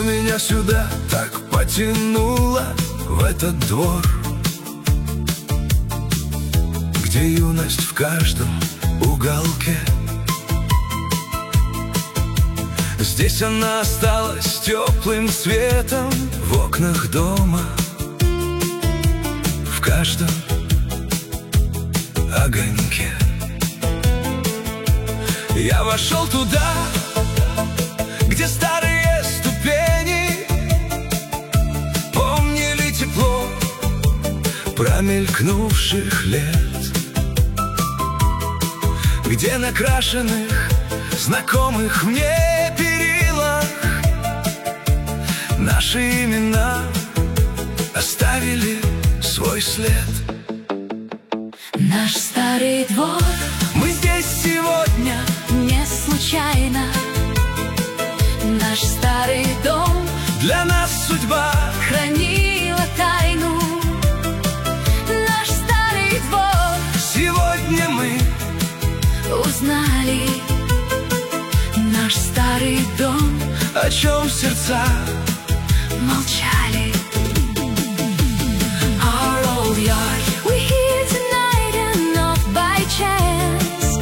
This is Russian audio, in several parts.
Что меня сюда так потянуло, в этот двор, где юность в каждом уголке. Здесь она осталась теплым светом в окнах дома, в каждом огоньке. Я вошел туда, где старые ступени помнили тепло промелькнувших лет, где на крашеных, знакомых мне перилах наши имена оставили свой след. Наш старый двор, мы здесь сегодня не случайно. Наш старый дом, для нас судьба хранила тайну. Наш старый двор, сегодня мы узнали. Наш старый дом, о чем сердца молчали. Our old yard, we're here tonight and not by chance.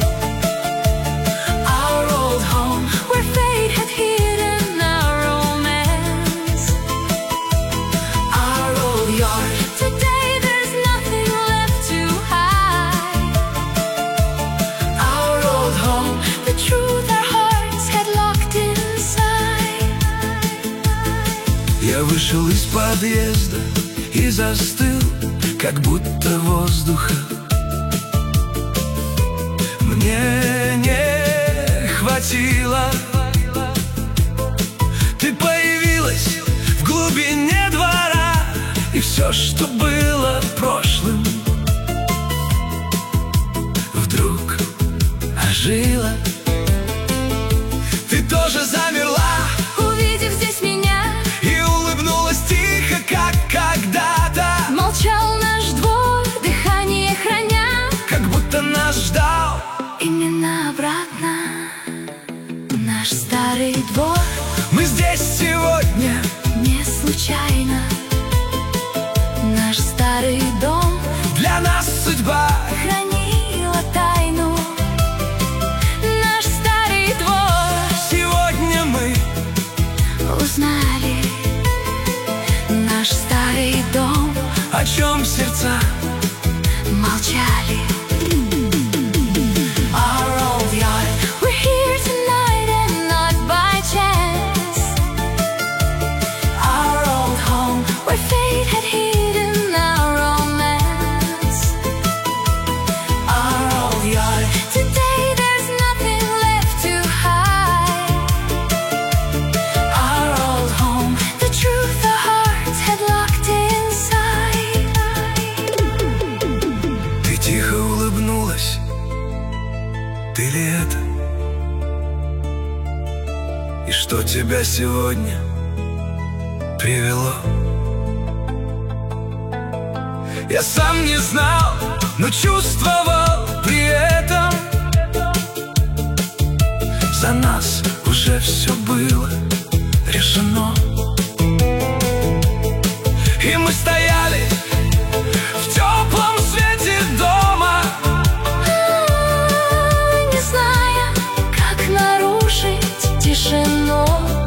Our old home, where fate had hidden our romance. Our old yard, today there's nothing left to hide. Our old home, the truth our hearts had locked inside. Я вышел из подъезда и застыл, как будто воздуха мне не хватило. Ты появилась в глубине двора, и все, что было прошлым, вдруг ожило. Ты тоже замерла, Увидев здесь меня, и улыбнулась тихо, как когда-то, молчал наш двор, дыхание храня, как будто нас ждал. именно обратно. Наш старый двор, Мы здесь сегодня не случайно. Наш старый дом для нас судьба хранила тайну. Наш старый двор, сегодня мы узнали. Наш старый дом, о чем сердца молчали. Our old yard, we're here tonight and not by chance. Our old home, where fate had hidden our romance. Our old yard, today there's nothing left to hide. Our old home, the truth our hearts had locked inside. Ты тихо улыбнулась, ты ли это? И что тебя сегодня привело? Я сам не знал, но чувствовал при этом. За нас уже все было решено. И мы стояли в теплом свете дома, Не зная, как нарушить тишину.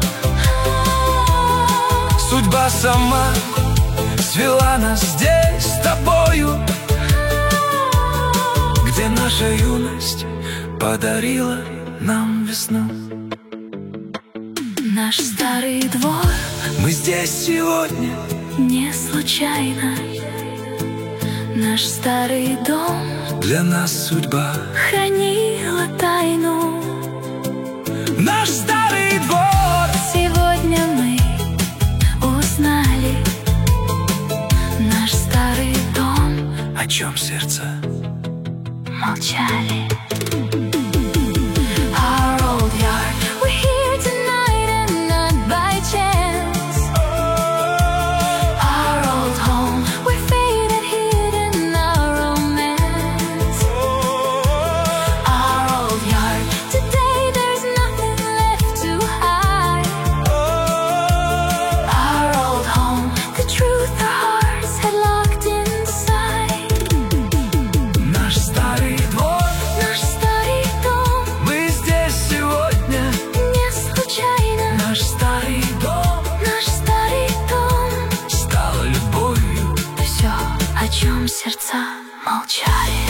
судьба сама свела нас здесь с тобою, где наша юность подарила нам весну. Наш старый двор, Мы здесь сегодня не случайно. Наш старый дом для нас судьба. хранила тайну. Наш старый двор, Сегодня мы узнали. Наш старый дом, о чем сердца молчали. Our old yard, we're here tonight and not by chance. Our old home, where fate had hidden our romance. Our old yard, today there's nothing left to hide. молчали.